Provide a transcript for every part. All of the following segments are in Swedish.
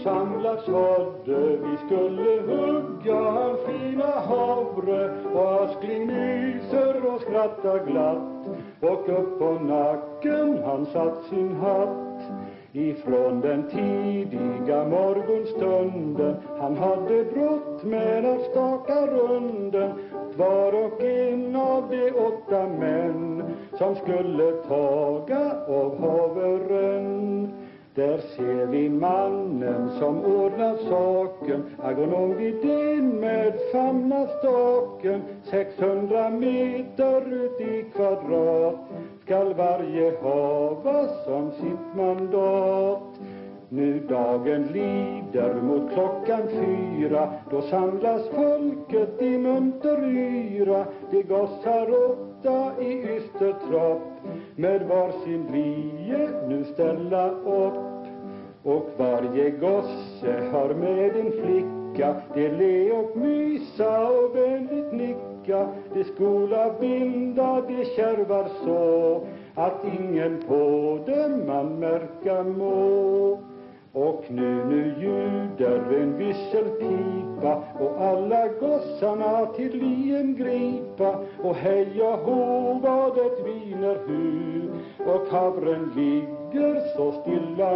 samlats hade vi skulle hugga fina havre, och Askling myser och skrattar glatt, och upp på nacken han satt sin hatt. Ifrån den tidiga morgonstunden han hade brått med att staka runden var och en av de 8 män som skulle taga av haveren. Där ser vi mannen som ordnar saken, agronom Widén med famnastaken. 600 meter ut i kvadrat skall varje hava som sitt mandat. Nu dagen lider mot klockan 4, då samlas folket i munter yra. De gossar 8 i ystertropp med var sin lie nu ställa upp. Och varje gosse har med en flicka, de le och mysa och vänligt nicka. De skola binda, de kärvar så att ingen på dem man märka må. Och nu ljuder en visselpipa, och alla gossarna till lien gripa. Och heja ho vad det viner hu, och havren ligger så stilla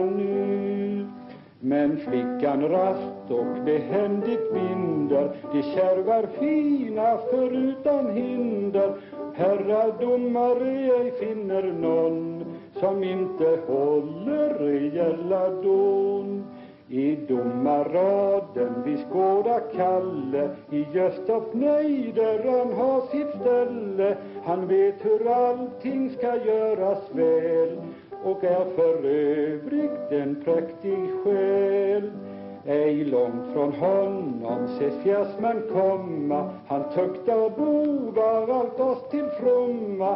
nu. Men flickan rast och behändigt binder, de kärvar fina förutan hinder. Herrar domare ej finner någon som inte håller rejäla don. I domaraden vi skåda Kalle, i Göstof nej där han har sitt ställe. Han vet hur allting ska göras väl, och är för övrigt en präktig själ. Ej långt från honom ses fjärsman komma, han tuktar bovar allt oss till fromma.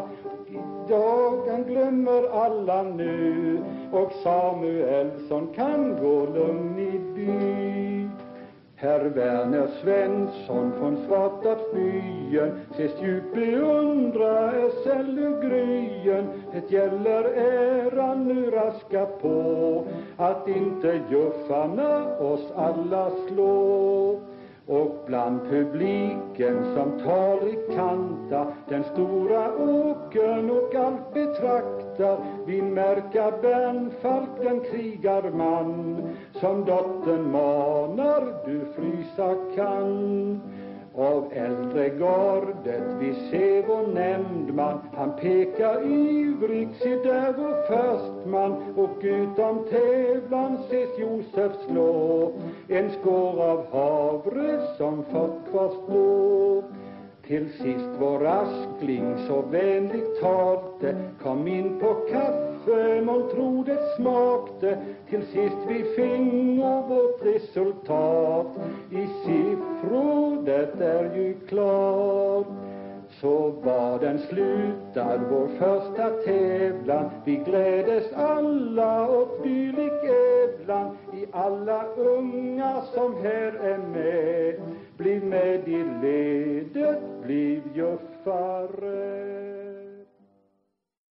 Idag han glömmer alla nu, och Samuelsson kan gå lugn i by. Herr Werner Svensson från Svartarpsbyen ses djupt beundra SLU-gryen. Det gäller äran nu raska på, att inte juffarna oss alla slå. Och bland publiken som talrik kanta den stora åken och allt betraktar, vi märka Bernfalk den krigarman, som dottern manar du frysa kan. Av äldre gardet vi ser vår nämndman, han pekar ivrigt, se där vår förstman. Och utom tävlan ses Josef slå en skår av havre som fått kvarstå. Till sist vår Askling så vänligt talte, kom in på kaffe, man tro det smakte. Till sist vi fingo vårt resultat, i siffror det är ju klart. Så var den slutad vår första tävlan, vi glädes alla åt dylik ävlan. I alla unga som här är med, bliv med i ledet, bliv juffare.